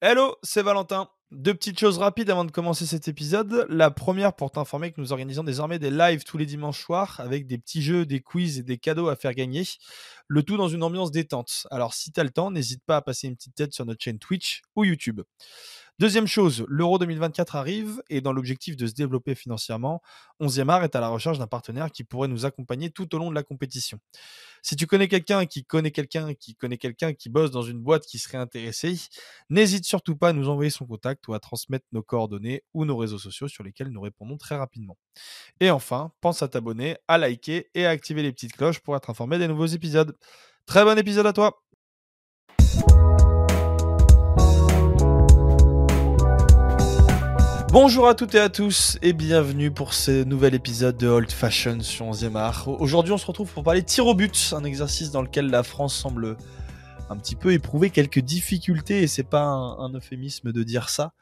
Hello, c'est Valentin. Deux petites choses rapides avant de commencer cet épisode. La première pour t'informer que nous organisons désormais des lives tous les dimanches soirs avec des petits jeux, des quiz et des cadeaux à faire gagner. Le tout dans une ambiance détente. Alors si t'as le temps, n'hésite pas à passer une petite tête sur notre chaîne Twitch ou YouTube. Deuxième chose, l'Euro 2024 arrive et dans l'objectif de se développer financièrement, 11e art est à la recherche d'un partenaire qui pourrait nous accompagner tout au long de la compétition. Si tu connais quelqu'un qui connaît quelqu'un qui connaît quelqu'un qui bosse dans une boîte qui serait intéressé, n'hésite surtout pas à nous envoyer son contact ou à transmettre nos coordonnées ou nos réseaux sociaux sur lesquels nous répondons très rapidement. Et enfin, pense à t'abonner, à liker et à activer les petites cloches pour être informé des nouveaux épisodes. Très bon épisode à toi! Bonjour à toutes et à tous et bienvenue pour ce nouvel épisode de Old Fashion sur 11e art. Aujourd'hui on se retrouve pour parler de tir au but, un exercice dans lequel la France semble un petit peu éprouver quelques difficultés et c'est pas un euphémisme de dire ça.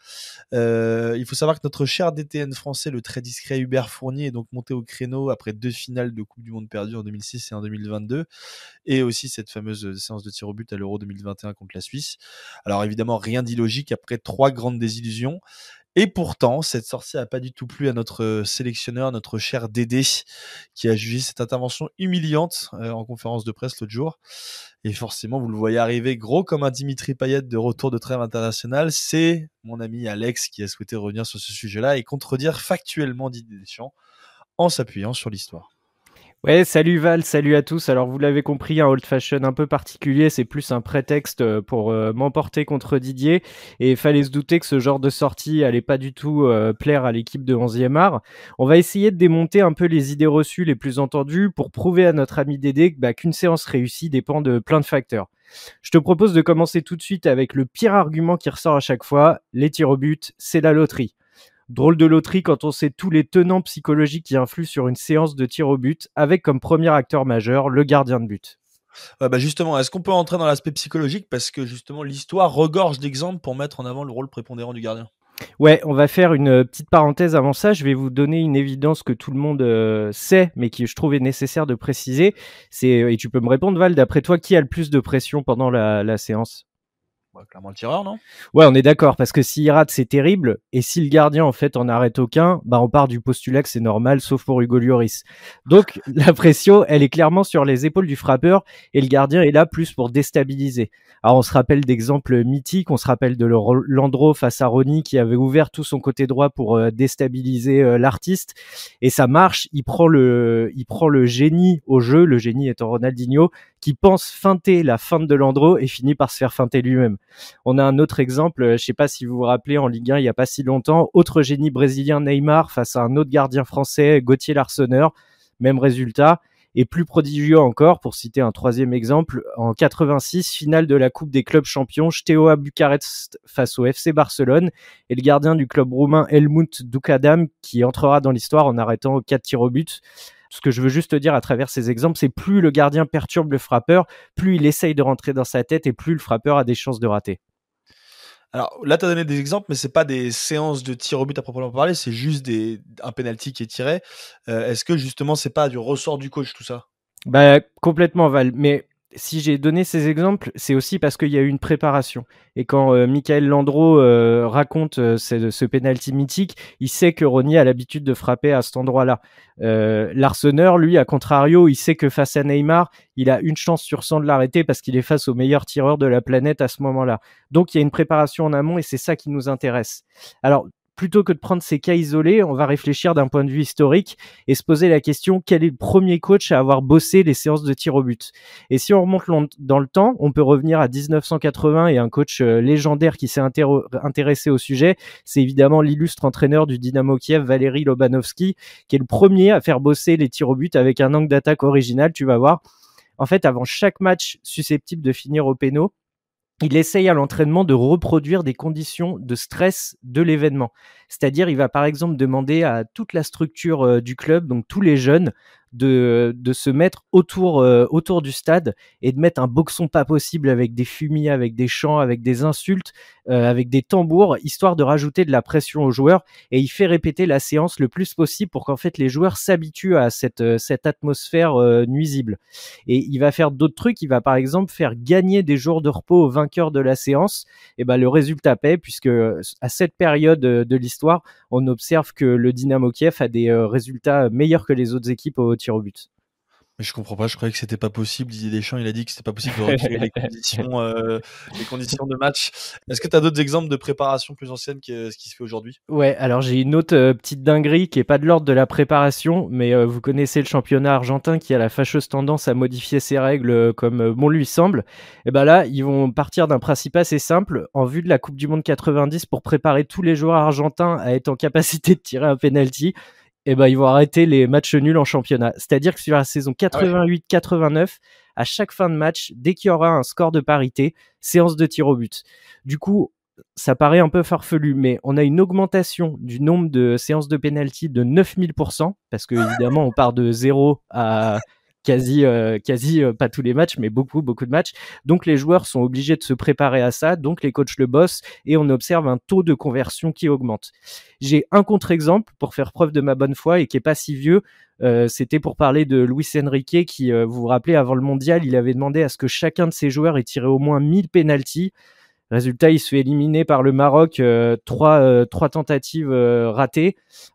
Il faut savoir que notre cher DTN français, le très discret Hubert Fournier, est donc monté au créneau après 2 finales de Coupe du Monde perdues en 2006 et en 2022 et aussi cette fameuse séance de tir au but à l'Euro 2021 contre la Suisse. Alors évidemment rien d'illogique après 3 grandes désillusions. Et pourtant, cette sortie n'a pas du tout plu à notre sélectionneur, notre cher Dédé, qui a jugé cette intervention humiliante en conférence de presse l'autre jour. Et forcément, vous le voyez arriver gros comme un Dimitri Payet de retour de trêve internationale. C'est mon ami Alex qui a souhaité revenir sur ce sujet-là et contredire factuellement Didier Deschamps en s'appuyant sur l'histoire. Ouais, salut Val, salut à tous. Alors vous l'avez compris, un old fashion un peu particulier, c'est plus un prétexte pour m'emporter contre Didier. Et il fallait se douter que ce genre de sortie allait pas du tout plaire à l'équipe de 11e art. On va essayer de démonter un peu les idées reçues les plus entendues pour prouver à notre ami Dédé qu'une séance réussie dépend de plein de facteurs. Je te propose de commencer tout de suite avec le pire argument qui ressort à chaque fois, les tirs au but, c'est la loterie. Drôle de loterie quand on sait tous les tenants psychologiques qui influent sur une séance de tir au but, avec comme premier acteur majeur le gardien de but. Justement, est-ce qu'on peut entrer dans l'aspect psychologique parce que justement l'histoire regorge d'exemples pour mettre en avant le rôle prépondérant du gardien. Ouais, on va faire une petite parenthèse avant ça. Je vais vous donner une évidence que tout le monde sait, mais qui je trouvais nécessaire de préciser. Et tu peux me répondre, Val, d'après toi, qui a le plus de pression pendant la séance ? Clairement le tireur, non ? Ouais, on est d'accord, parce que s'il rate, c'est terrible. Et si le gardien, en fait, en arrête aucun, on part du postulat que c'est normal, sauf pour Hugo Lloris. Donc, la pression, elle est clairement sur les épaules du frappeur, et le gardien est là plus pour déstabiliser. Alors, on se rappelle d'exemples mythiques, on se rappelle de Landreau face à Ronny, qui avait ouvert tout son côté droit pour déstabiliser l'artiste. Et ça marche, il prend le génie au jeu, le génie étant Ronaldinho, qui pense feinter la feinte de Landreau et finit par se faire feinter lui-même. On a un autre exemple, je ne sais pas si vous vous rappelez, en Ligue 1, il n'y a pas si longtemps, autre génie brésilien Neymar face à un autre gardien français, Gauthier Larsonneur, même résultat. Et plus prodigieux encore, pour citer un troisième exemple, en 86, finale de la Coupe des clubs champions, Steaua Bucarest face au FC Barcelone, et le gardien du club roumain Helmut Dukadam qui entrera dans l'histoire en arrêtant 4 tirs au but. Ce que je veux juste te dire à travers ces exemples, c'est plus le gardien perturbe le frappeur, plus il essaye de rentrer dans sa tête et plus le frappeur a des chances de rater. Alors là, tu as donné des exemples, mais c'est pas des séances de tir au but à proprement parler, c'est juste un penalty qui est tiré. Est-ce que justement, c'est pas du ressort du coach tout ça ? Complètement, Val. Mais si j'ai donné ces exemples, c'est aussi parce qu'il y a eu une préparation. Et quand Michael Landreau raconte ce penalty mythique, il sait que Ronny a l'habitude de frapper à cet endroit-là. Larsonneur, lui, à contrario, il sait que face à Neymar, il a une chance sur 100 de l'arrêter parce qu'il est face au meilleur tireur de la planète à ce moment-là. Donc, il y a une préparation en amont et c'est ça qui nous intéresse. Alors, plutôt que de prendre ces cas isolés, on va réfléchir d'un point de vue historique et se poser la question, quel est le premier coach à avoir bossé les séances de tir au but ? Et si on remonte dans le temps, on peut revenir à 1980 et un coach légendaire qui s'est intéressé au sujet, c'est évidemment l'illustre entraîneur du Dynamo Kiev, Valéry Lobanovski, qui est le premier à faire bosser les tirs au but avec un angle d'attaque original, tu vas voir. En fait, avant chaque match susceptible de finir au péno, il essaye à l'entraînement de reproduire des conditions de stress de l'événement. C'est-à-dire, il va par exemple demander à toute la structure du club, donc tous les jeunes, de se mettre autour du stade et de mettre un boxon pas possible avec des fumiers, avec des chants, avec des insultes, avec des tambours, histoire de rajouter de la pression aux joueurs. Et il fait répéter la séance le plus possible pour qu'en fait les joueurs s'habituent à cette atmosphère nuisible. Et il va faire d'autres trucs. Il va par exemple faire gagner des jours de repos aux vainqueurs de la séance. Et ben le résultat paie, puisque à cette période de l'histoire, on observe que le Dynamo Kiev a des résultats meilleurs que les autres équipes au tir au but. Mais je comprends pas, je croyais que c'était pas possible. Didier Deschamps, il a dit que c'était pas possible de recréer les conditions de match. Est-ce que tu as d'autres exemples de préparation plus ancienne que ce qui se fait aujourd'hui? Ouais, alors j'ai une autre petite dinguerie qui est pas de l'ordre de la préparation, mais vous connaissez le championnat argentin qui a la fâcheuse tendance à modifier ses règles comme bon lui semble. Et ben là, ils vont partir d'un principe assez simple en vue de la Coupe du Monde 90 pour préparer tous les joueurs argentins à être en capacité de tirer un penalty. Et ben ils vont arrêter les matchs nuls en championnat. C'est-à-dire que sur la saison 88-89, à chaque fin de match, dès qu'il y aura un score de parité, séance de tir au but. Du coup, ça paraît un peu farfelu, mais on a une augmentation du nombre de séances de penalty de 9000%, parce que évidemment on part de 0 à quasi pas tous les matchs, mais beaucoup de matchs. Donc les joueurs sont obligés de se préparer à ça, donc les coachs le bossent et on observe un taux de conversion qui augmente. J'ai un contre-exemple pour faire preuve de ma bonne foi et qui est pas si vieux. C'était pour parler de Luis Enrique qui, vous vous rappelez, avant le mondial, il avait demandé à ce que chacun de ses joueurs ait tiré au moins 1000 penalties. Résultat, il se fait éliminer par le Maroc, trois tentatives ratées.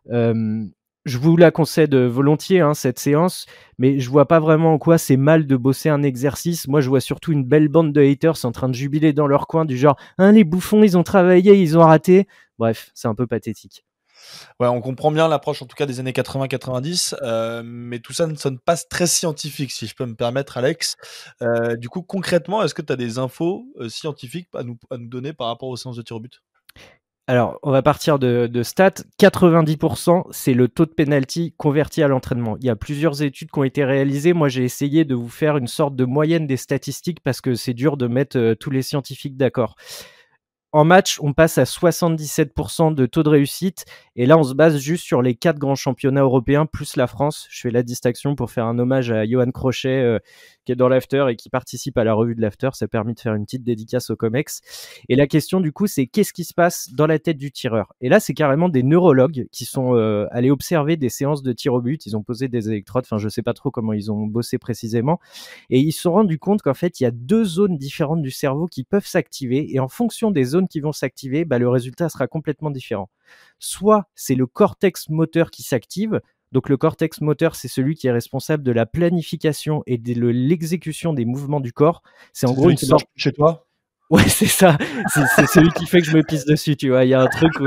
Je vous la concède volontiers, cette séance, mais je vois pas vraiment en quoi c'est mal de bosser un exercice. Moi, je vois surtout une belle bande de haters en train de jubiler dans leur coin, du genre « les bouffons, ils ont travaillé, ils ont raté ». Bref, c'est un peu pathétique. Ouais, on comprend bien l'approche en tout cas des années 80-90, mais tout ça ne sonne pas très scientifique, si je peux me permettre, Alex. Du coup, concrètement, est-ce que tu as des infos scientifiques à nous donner par rapport aux séances de tir au but? Alors, on va partir de stats. 90%, c'est le taux de penalty converti à l'entraînement. Il y a plusieurs études qui ont été réalisées. Moi, j'ai essayé de vous faire une sorte de moyenne des statistiques parce que c'est dur de mettre tous les scientifiques d'accord. En match, on passe à 77% de taux de réussite. Et là, on se base juste sur les 4 grands championnats européens, plus la France. Je fais la distinction pour faire un hommage à Johan Crochet, qui est dans l'After et qui participe à la revue de l'After. Ça a permis de faire une petite dédicace au COMEX. Et la question, du coup, c'est qu'est-ce qui se passe dans la tête du tireur? Et là, c'est carrément des neurologues qui sont allés observer des séances de tir au but. Ils ont posé des électrodes. Enfin, je sais pas trop comment ils ont bossé précisément. Et ils se sont rendus compte qu'en fait, il y a 2 zones différentes du cerveau qui peuvent s'activer. Et en fonction des zones qui vont s'activer, le résultat sera complètement différent. Soit c'est le cortex moteur qui s'active. Donc le cortex moteur, c'est celui qui est responsable de la planification et de l'exécution des mouvements du corps. C'est en gros une sorte chez toi? Ouais, c'est ça. C'est celui qui fait que je me pisse dessus, tu vois. Il y a un truc où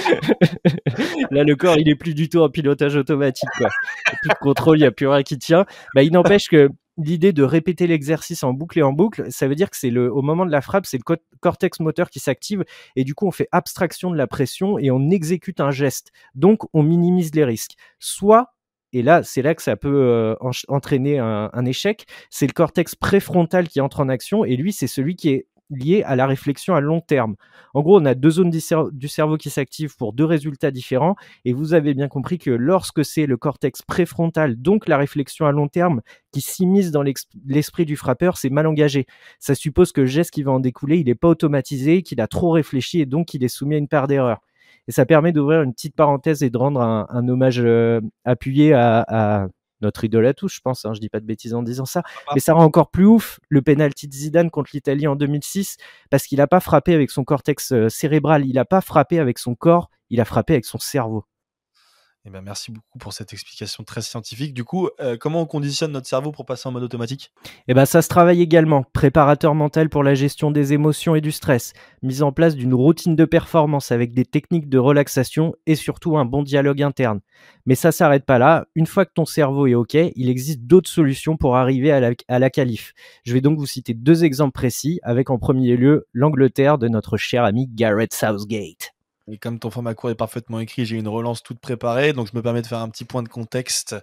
là, le corps, il est plus du tout en pilotage automatique, quoi. Il y a plus de contrôle, il y a plus rien qui tient. Il n'empêche que l'idée de répéter l'exercice en boucle et en boucle, ça veut dire que au moment de la frappe, c'est le cortex moteur qui s'active et du coup, on fait abstraction de la pression et on exécute un geste. Donc, on minimise les risques. Soit et là, c'est là que ça peut entraîner un échec. C'est le cortex préfrontal qui entre en action et lui, c'est celui qui est lié à la réflexion à long terme. En gros, on a 2 zones du cerveau qui s'activent pour 2 résultats différents et vous avez bien compris que lorsque c'est le cortex préfrontal, donc la réflexion à long terme, qui s'immisce dans l'esprit du frappeur, c'est mal engagé. Ça suppose que le geste qui va en découler, il n'est pas automatisé, qu'il a trop réfléchi et donc il est soumis à une part d'erreur. Et ça permet d'ouvrir une petite parenthèse et de rendre un hommage appuyé à notre idole à tous, je pense, je dis pas de bêtises en disant ça, mais ça rend encore plus ouf le penalty de Zidane contre l'Italie en 2006, parce qu'il a pas frappé avec son cortex cérébral, il a pas frappé avec son corps, il a frappé avec son cerveau. Eh ben, merci beaucoup pour cette explication très scientifique. Du coup, comment on conditionne notre cerveau pour passer en mode automatique? Ça se travaille également. Préparateur mental pour la gestion des émotions et du stress. Mise en place d'une routine de performance avec des techniques de relaxation et surtout un bon dialogue interne. Mais ça s'arrête pas là. Une fois que ton cerveau est OK, il existe d'autres solutions pour arriver à la qualif. Je vais donc vous citer 2 exemples précis, avec en premier lieu l'Angleterre de notre cher ami Gareth Southgate. Et comme ton format court est parfaitement écrit, j'ai une relance toute préparée, donc je me permets de faire un petit point de contexte,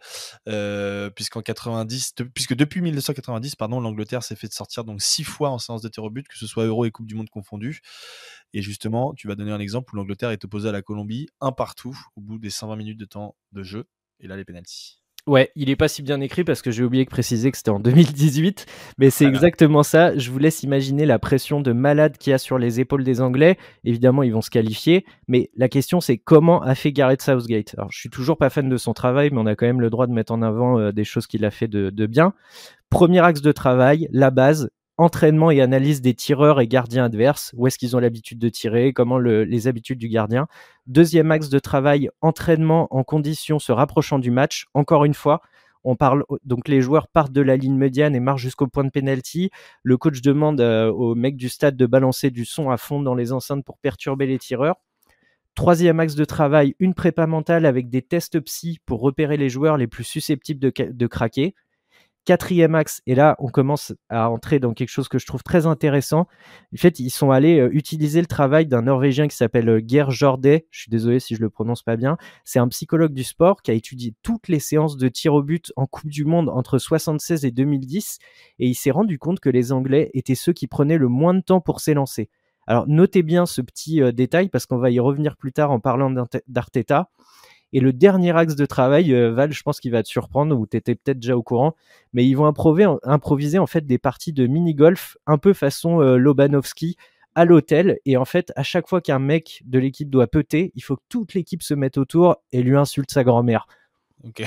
puisque depuis 1990, pardon, l'Angleterre s'est fait sortir donc 6 fois en séance de tir au but, que ce soit Euro et Coupe du Monde confondus. Et justement, tu vas donner un exemple où l'Angleterre est opposée à la Colombie, un partout, au bout des 120 minutes de temps de jeu, et là les pénaltys. Ouais, il est pas si bien écrit parce que j'ai oublié de préciser que c'était en 2018, mais c'est Voilà. exactement ça. Je vous laisse imaginer la pression de malade qu'il y a sur les épaules des Anglais. Évidemment, ils vont se qualifier, mais la question c'est comment a fait Gareth Southgate. Alors, je suis toujours pas fan de son travail, mais on a quand même le droit de mettre en avant des choses qu'il a fait de bien. Premier axe de travail, la base, entraînement et analyse des tireurs et gardiens adverses. Où est-ce qu'ils ont l'habitude de tirer, comment les habitudes du gardien. Deuxième axe de travail, entraînement en conditions se rapprochant du match. Encore une fois, on parle donc les joueurs partent de la ligne médiane et marchent jusqu'au point de pénalty. Le coach demande au mec du stade de balancer du son à fond dans les enceintes pour perturber les tireurs. Troisième axe de travail, une prépa mentale avec des tests psy pour repérer les joueurs les plus susceptibles de craquer. Quatrième axe, et là on commence à entrer dans quelque chose que je trouve très intéressant. En fait, ils sont allés utiliser le travail d'un Norvégien qui s'appelle Geir Jordet. Je suis désolé si je le prononce pas bien. C'est un psychologue du sport qui a étudié toutes les séances de tir au but en Coupe du Monde entre 76 et 2010, et il s'est rendu compte que les Anglais étaient ceux qui prenaient le moins de temps pour s'élancer. Alors notez bien ce petit détail parce qu'on va y revenir plus tard en parlant d'Arteta. Et le dernier axe de travail, Val, je pense qu'il va te surprendre, ou tu étais peut-être déjà au courant, mais ils vont improviser en fait des parties de mini-golf un peu façon Lobanovski à l'hôtel. Et en fait, à chaque fois qu'un mec de l'équipe doit putter, il faut que toute l'équipe se mette autour et lui insulte sa grand-mère. Ok.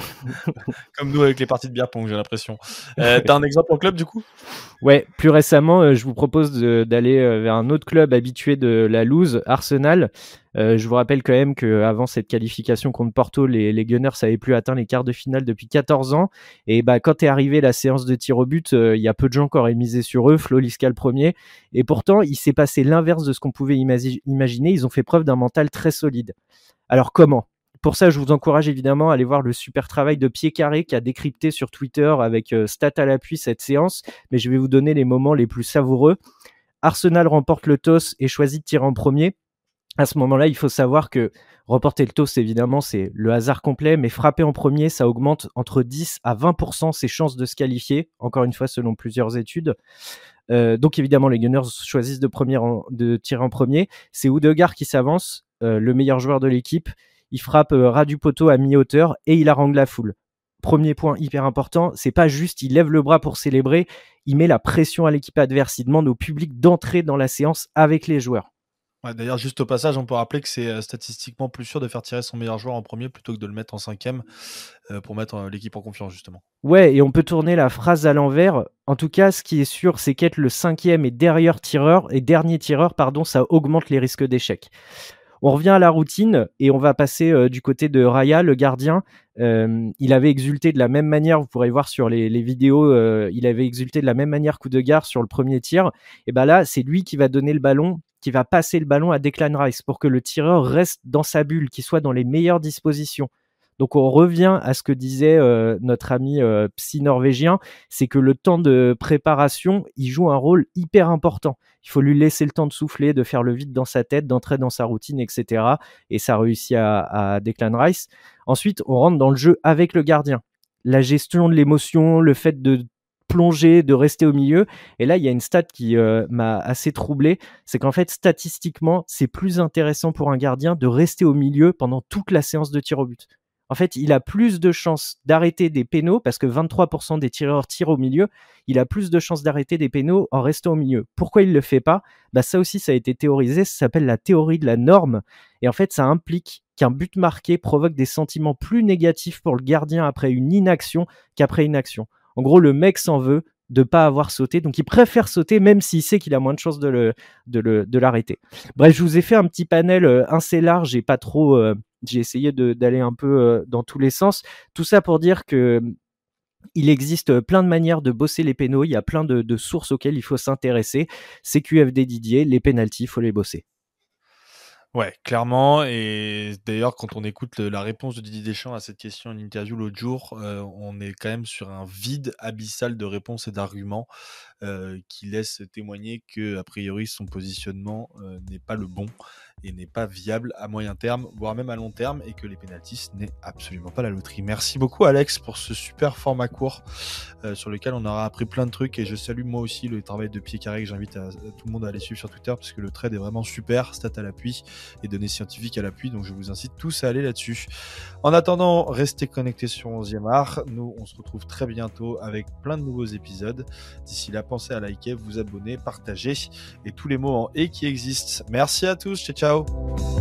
Comme nous avec les parties de bière pong, j'ai l'impression. T'as un exemple en club du coup? Ouais, plus récemment, je vous propose d'aller vers un autre club habitué de la loose, Arsenal. Je vous rappelle quand même qu'avant cette qualification contre Porto, les Gunners n'avaient plus atteint les quarts de finale depuis 14 ans. Et bah, quand est arrivée la séance de tir au but, il y a peu de gens qui auraient misé sur eux, Flo Liska le premier. Et pourtant, il s'est passé l'inverse de ce qu'on pouvait imaginer. Ils ont fait preuve d'un mental très solide. Alors comment ? Pour ça, je vous encourage évidemment à aller voir le super travail de Pied Carré qui a décrypté sur Twitter avec stats à l'appui cette séance, mais je vais vous donner les moments les plus savoureux. Arsenal remporte le toss et choisit de tirer en premier. À ce moment-là, il faut savoir que remporter le toss, évidemment, c'est le hasard complet, mais frapper en premier, ça augmente entre 10 à 20% ses chances de se qualifier, encore une fois selon plusieurs études. Donc évidemment, les Gunners choisissent de tirer en premier. C'est Odegaard qui s'avance, le meilleur joueur de l'équipe. Il frappe ras du poteau à mi-hauteur et il harangue la foule. Premier point hyper important, c'est pas juste il lève le bras pour célébrer, il met la pression à l'équipe adverse, il demande au public d'entrer dans la séance avec les joueurs. Ouais, d'ailleurs, juste au passage, on peut rappeler que c'est statistiquement plus sûr de faire tirer son meilleur joueur en premier plutôt que de le mettre en cinquième pour mettre l'équipe en confiance, justement. Ouais, et on peut tourner la phrase à l'envers. En tout cas, ce qui est sûr, c'est qu'être le cinquième et dernier tireur, ça augmente les risques d'échec. On revient à la routine et on va passer du côté de Raya, le gardien. Il avait exulté de la même manière, vous pourrez voir sur les vidéos, il avait exulté de la même manière qu'Odegaard sur le premier tir. Et ben là, c'est lui qui va donner le ballon, qui va passer le ballon à Declan Rice pour que le tireur reste dans sa bulle, qu'il soit dans les meilleures dispositions. Donc on revient à ce que disait notre ami psy norvégien, c'est que le temps de préparation, il joue un rôle hyper important. Il faut lui laisser le temps de souffler, de faire le vide dans sa tête, d'entrer dans sa routine, etc. Et ça réussit à Declan Rice. Ensuite, on rentre dans le jeu avec le gardien. La gestion de l'émotion, le fait de plonger, de rester au milieu. Et là, il y a une stat qui m'a assez troublé, c'est qu'en fait, statistiquement, c'est plus intéressant pour un gardien de rester au milieu pendant toute la séance de tir au but. En fait, il a plus de chances d'arrêter des pénaux, parce que 23% des tireurs tirent au milieu, il a plus de chances d'arrêter des pénaux en restant au milieu. Pourquoi il ne le fait pas ? Bah, ça aussi, ça a été théorisé, ça s'appelle la théorie de la norme, et en fait, ça implique qu'un but marqué provoque des sentiments plus négatifs pour le gardien après une inaction qu'après une action. En gros, le mec s'en veut de pas avoir sauté, donc il préfère sauter même s'il sait qu'il a moins de chances de l'arrêter. Bref, je vous ai fait un petit panel assez large et pas trop... j'ai essayé d'aller un peu dans tous les sens. Tout ça pour dire que il existe plein de manières de bosser les pénaux. Il y a plein de sources auxquelles il faut s'intéresser. CQFD Didier, les pénaltys, il faut les bosser. Ouais, clairement. Et d'ailleurs, quand on écoute la réponse de Didier Deschamps à cette question en interview l'autre jour, on est quand même sur un vide abyssal de réponses et d'arguments. qui laisse témoigner que a priori son positionnement n'est pas le bon et n'est pas viable à moyen terme, voire même à long terme, et que les pénaltys, ce n'est absolument pas la loterie. Merci beaucoup Alex pour ce super format court sur lequel on aura appris plein de trucs, et je salue moi aussi le travail de Pied Carré, que j'invite à tout le monde à aller suivre sur Twitter, parce que le trade est vraiment super, stats à l'appui et données scientifiques à l'appui, donc je vous incite tous à aller là-dessus. En attendant, restez connectés sur 11e art. Nous, on se retrouve très bientôt avec plein de nouveaux épisodes. D'ici là, pensez à liker, vous abonner, partager et tous les mots en « et » qui existent. Merci à tous, ciao ciao.